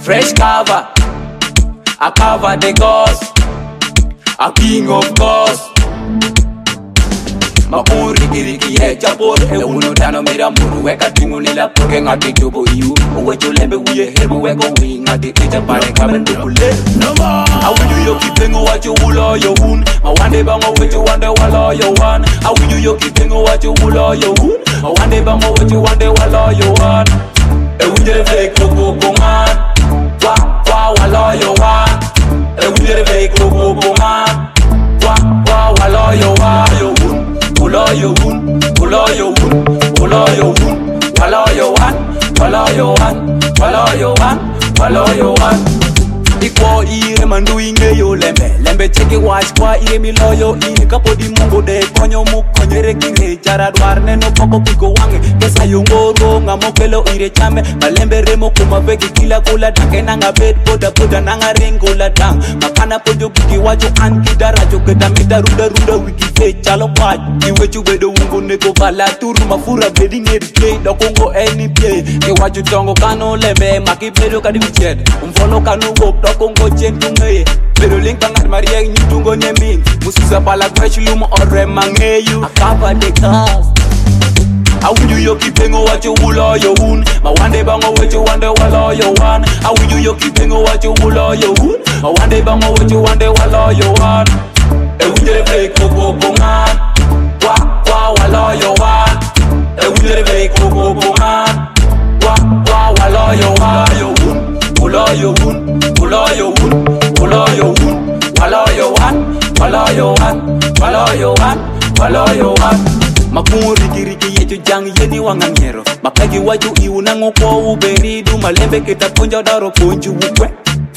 Fresh cover, I cover the ghost, a king of ghosts. Mapuri kiriki he chapor he uno tano mira muru weka tingu nila poke ngati tubo iu uwe chulembe uye hebu weko winga di ita pare kaben dukule awuju yo kipengo wacho ulo yo un mawande bango wecho wande walo yo wan awuju yo kipengo wacho ulo yo un mawande bango wecho wande walo yo wan e unjere fake logo bongan wa walo yo wan e unjere fake logo bongan wa walo yo wan yo un Pulo yo un, pulo yo un, pulo yo un, pulo yo one, pulo yo one, pulo yo one, pulo yo one. Iko ire mandu inge yo lembe cheke watch kwa ire mi loyo ini kapo di mungo de konyo mu konyere kire chara dwar neno poko piko wange pesa yongoro ngamo kelo ire chame malembe remo kuma begi kila kula take nanga bed boda nanga ringo la dang makana pojo kiki wacho an kidara jo keda mita ruda wiki fe chalo paj iwe chubedo ungo neko bala turu mafura bedi ngeri play dokongo any play ke wacho tongo kano lembe makibedo kadi biched umfolo kanu wok dokongo chentu ngeye pero link pangat maria nyitungo nyemin musuza bala fresh lumo ore mangeyu akava de cars awuju yo kipengo wacho ulo yo un mawande bango wecho wande walo yo wan awuju yo kipengo wacho ulo yo un mawande bango wecho wande walo yo wan e unjere fake logo bongan wa walo yo wan e unjere fake logo bongan wa walo yo wan yo un ulo yo un ulo yo un ulo yo un walo yo wan walo yo wan walo yo wan walo yo wan Makuri kiriki yetu jang yeni wangangero Mapegi waju iunango kwa uberidu Malembe kita ponja daro ponju ukwe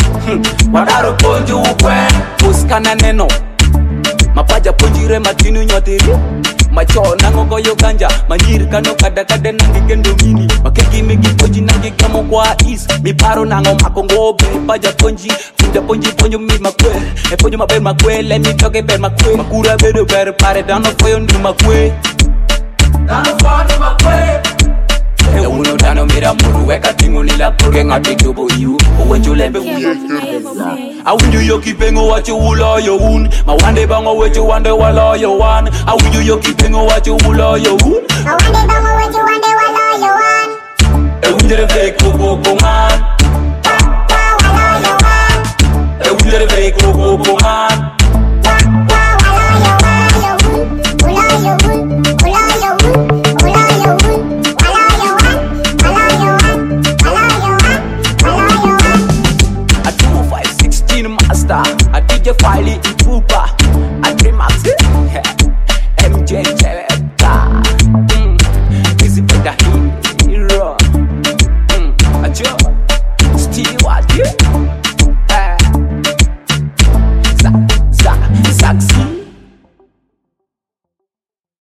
Wadaro ponju ukwe Puskana neno Mapaja ponjire matinu nyotiri Macho nango goyo ganja Manjiri kano kada nangi gendo mini Makegi megi ponji nangi kamo kwa is Miparo nango makongobe Paja ponji Fuja ponji mi makwe ponji maber makwe Let me toke ber makwe Makura bedo ber pare dano foyo ndu makwe Dano foyo makwe e uno dano mira muru weka tingu nila poke ngati tubo iu uwenju lembe uye awuju yo kipengo wacho ulo yo un mawande bango wecho wande walo yo wan awuju yo kipengo wacho ulo yo un mawande bango wecho wande walo yo wan e unjere fake logo bongan walo yo wan e unjere fake logo bongan I DJ Filey in Trooper, I dream Max, MJ